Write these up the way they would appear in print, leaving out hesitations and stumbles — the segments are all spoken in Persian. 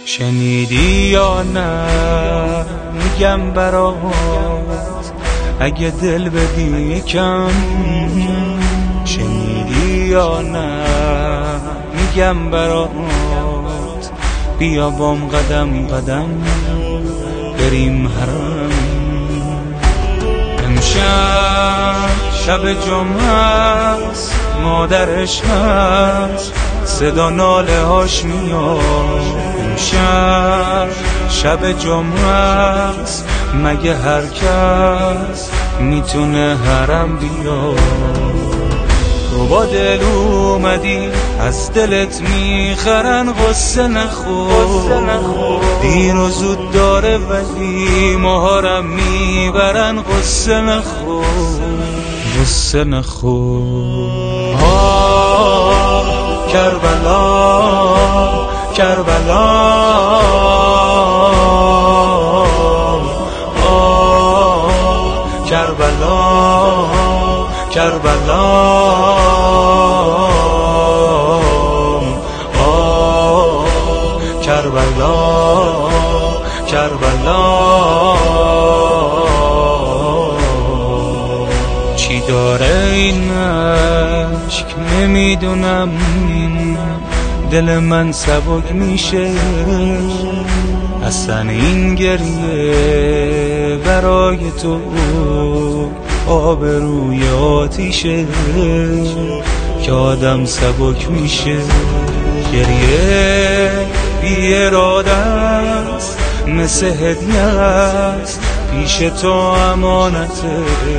شنیدی یا نه میگم برات، اگه دل بدی کم. شنیدی یا نه میگم برات، بیا بام قدم قدم بریم حرم. امشب شب جمعه است، مادرش هست، صدا ناله هاش میاد. امشب شب جمعه است، مگه هر کس میتونه حرم بیاد؟ تو با دل اومدی از دلت میخرن، غصه نخور. دیر و زود داره ولی ماهارم میبرن، غصه نخور غصه نخور. کربلا کربلا کربلا کربلا کربلا کربلا. چی داره این عشق نمیدونم، دل من سبک میشه. اصلا این گریه برای تو آب روی آتیشه که آدم سبک میشه. گریه بی اراده است، مثل هدیه است، پیش تو امانته.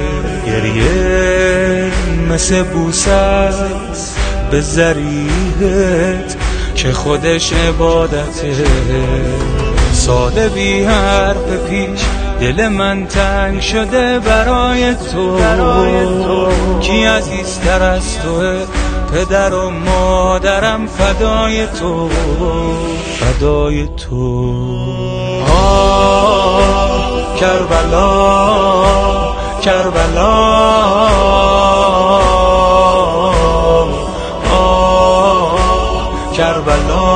گریه مثل بوسه است به ضریحت که خودش عبادته. ساده بی حرف پیش دل من تنگ شده برای تو. کی عزیزتر از توه؟ پدر و مادرم فدای تو فدای تو. کربلا کربلا کربلا